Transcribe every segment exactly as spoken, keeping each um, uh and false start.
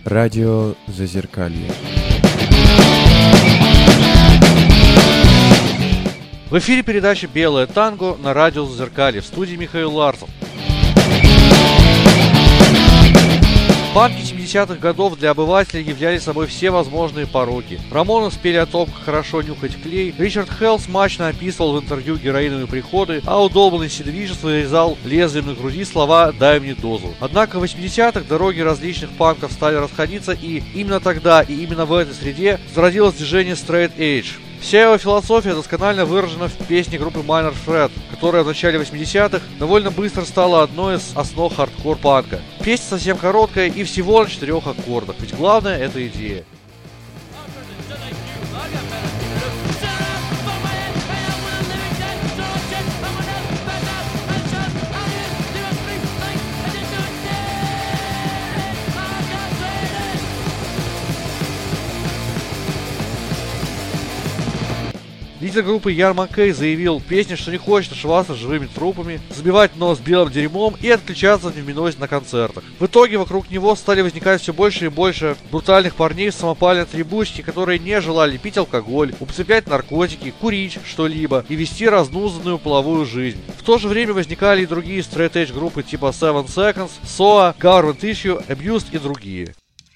Радио Зазеркалье. В эфире передача «Белое танго» на радио Зазеркалье. В студии Михаил Ларцев. Панки семидесятых годов для обывателей являли собой все возможные пороки. Рамоны спели о том, как хорошо нюхать клей, Ричард Хелл смачно описывал в интервью героиновые приходы, а удолбанный Сид Вишес вырезал лезвием на груди слова «дай мне дозу». Однако в восьмидесятых дороги различных панков стали расходиться, и именно тогда и именно в этой среде зародилось движение Straight Edge. Вся его философия досконально выражена в песне группы Minor Threat, которая в начале восьмидесятых довольно быстро стала одной из основ хардкор-панка. Песня совсем короткая и всего на четырех аккордах, ведь главное — это идея. Лидер группы Ян Маккей заявил в песне, что не хочет ошиваться с живыми трупами, забивать нос белым дерьмом и отключаться от невминозить на концертах. В итоге вокруг него стали возникать все больше и больше брутальных парней в самопальной атрибутике, которые не желали пить алкоголь, употреблять наркотики, курить что-либо и вести разнузданную половую жизнь. В то же время возникали и другие straight-edge группы типа Seven Seconds, Соа, Government Issue, Abused и другие.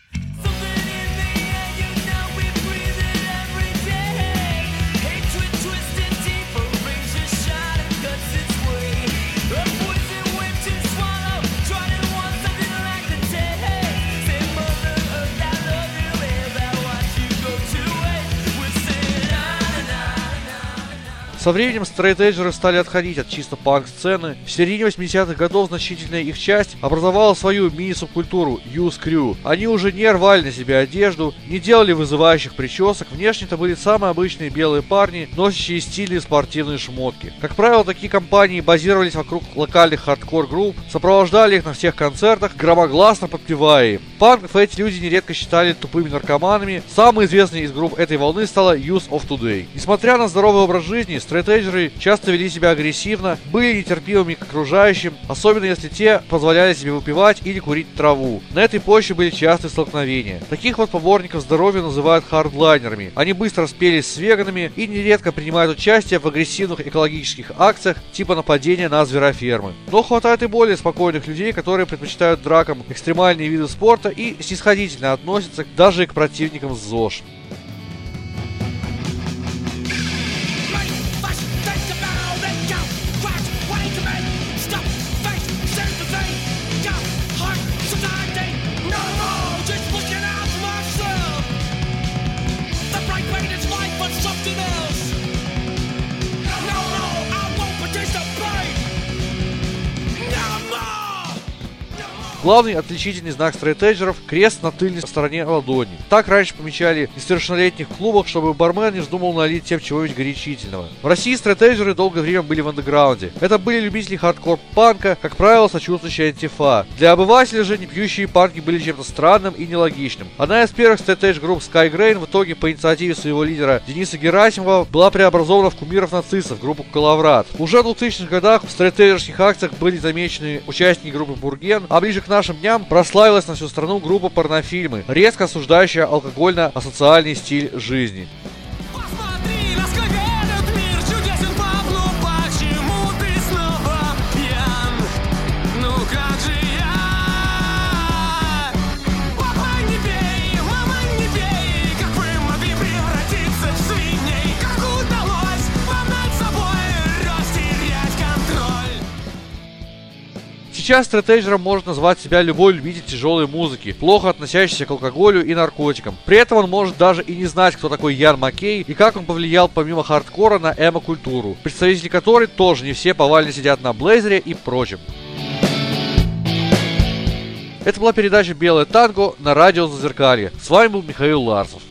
Со временем стрейт-эджеры стали отходить от чисто панк-сцены. В середине восьмидесятых годов значительная их часть образовала свою мини-субкультуру Youth Crew. Они уже не рвали на себя одежду, не делали вызывающих причесок, внешне-то были самые обычные белые парни, носящие стильные спортивные шмотки. Как правило, такие компании базировались вокруг локальных хардкор-групп, сопровождали их на всех концертах, громогласно подпевая им. Панков эти люди нередко считали тупыми наркоманами. Самой известной из групп этой волны стала Youth of Today. Несмотря на здоровый образ жизни, стрейт-эджеры часто вели себя агрессивно, были нетерпимыми к окружающим, особенно если те позволяли себе выпивать или курить траву. На этой почве были частые столкновения. Таких вот поборников здоровья называют хардлайнерами. Они быстро спелись с веганами и нередко принимают участие в агрессивных экологических акциях типа нападения на зверофермы. Но хватает и более спокойных людей, которые предпочитают дракам экстремальные виды спорта и снисходительно относятся даже и к противникам с ЗОЖ. Главный отличительный знак стрейт-эджеров – крест на тыльной стороне ладони. Так раньше помечали в несовершеннолетних клубах, чтобы бармен не вздумал налить тем чего-нибудь горячительного. В России стрейт-эджеры долгое время были в андеграунде. Это были любители хардкор-панка, как правило, сочувствующие антифа. Для обывателя же непьющие панки были чем-то странным и нелогичным. Одна из первых стрейт-эдж групп Sky Grain в итоге по инициативе своего лидера Дениса Герасимова была преобразована в кумиров нацистов, группу Коловрат. Уже в двухтысячных годах в стрейт-эджерских акциях были замечены участники группы Бурген, а ближе к нашим дням прославилась на всю страну группа Порнофильмы, резко осуждающая алкогольно-асоциальный стиль жизни. Сейчас стрейт-эджером может назвать себя любой любитель тяжелой музыки, плохо относящийся к алкоголю и наркотикам. При этом он может даже и не знать, кто такой Ян Маккей и как он повлиял помимо хардкора на эмо-культуру, представители которой тоже не все повально сидят на блейзере и прочем. Это была передача «Белое танго» на радио Зазеркалье. С вами был Михаил Ларцев.